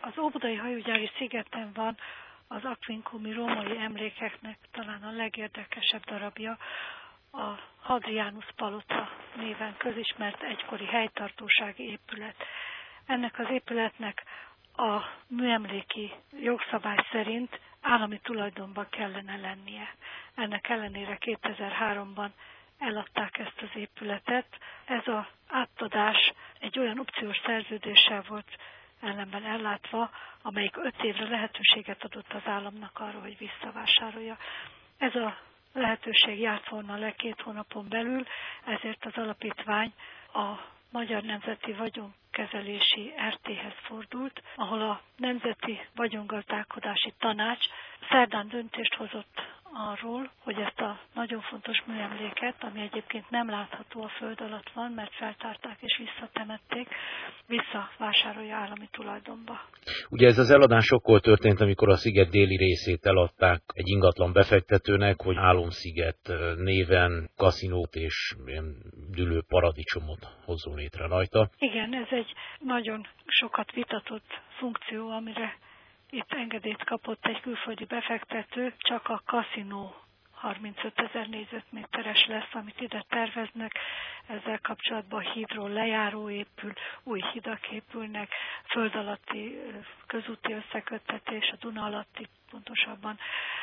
Az óbudai hajógyári szigeten van az aquincumi római emlékeknek talán a legérdekesebb darabja, a Hadrianus palota néven közismert egykori helytartósági épület. Ennek az épületnek a műemléki jogszabály szerint állami tulajdonban kellene lennie. Ennek ellenére 2003-ban eladták ezt az épületet. Ez az átadás egy olyan opciós szerződéssel volt ellenben ellátva, amelyik 5 évre lehetőséget adott az államnak arra, hogy visszavásárolja. Ez a lehetőség járt volna le 2 hónapon belül, ezért az alapítvány a Magyar Nemzeti Vagyonkezelési RT-hez fordult, ahol a Nemzeti Vagyongazdálkodási Tanács szerdán döntést hozott arról, hogy ezt a nagyon fontos műemléket, ami egyébként nem látható, a föld alatt van, mert feltárták és visszatemették, visszavásárolja állami tulajdonba. Ugye ez az eladás akkor történt, amikor a sziget déli részét eladták egy ingatlan befektetőnek, hogy Álomsziget néven kaszinót és dűlő paradicsomot hozzon létre rajta. Igen, ez egy nagyon sokat vitatott funkció, amire itt engedélyt kapott egy külföldi befektető, csak a kaszinó 35 000 négyzetméteres lesz, amit ide terveznek. Ezzel kapcsolatban a hídról lejáró épül, új hidak épülnek, föld alatti közúti összeköttetés, a Duna alatti pontosabban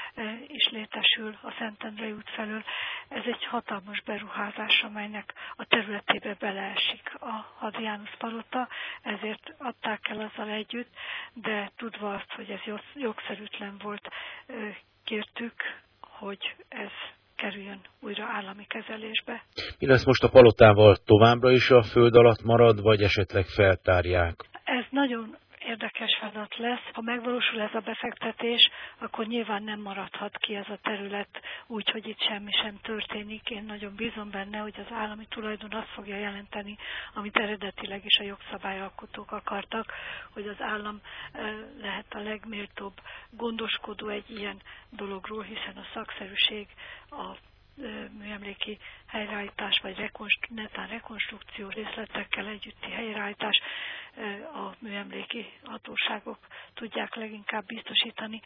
is létesül a Szentendrei út felől. Ez egy hatalmas beruházás, amelynek a területébe beleesik a Hadrianus palota, ezért adták el azzal együtt, de tudva azt, hogy ez jogszerűtlen volt, kértük, hogy ez kerüljön újra állami kezelésbe. Mi lesz most a palotával, továbbra is a föld alatt marad, vagy esetleg feltárják? Ez nagyon érdekes feladat lesz. Ha megvalósul ez a befektetés, akkor nyilván nem maradhat ki ez a terület úgy, hogy itt semmi sem történik. Én nagyon bízom benne, hogy az állami tulajdon azt fogja jelenteni, amit eredetileg is a jogszabályalkotók akartak, hogy az állam lehet a legméltóbb gondoskodó egy ilyen dologról, hiszen a szakszerűség, a műemléki helyreállítás, vagy netán rekonstrukció részletekkel együtti helyreállítás a műemléki hatóságok tudják leginkább biztosítani.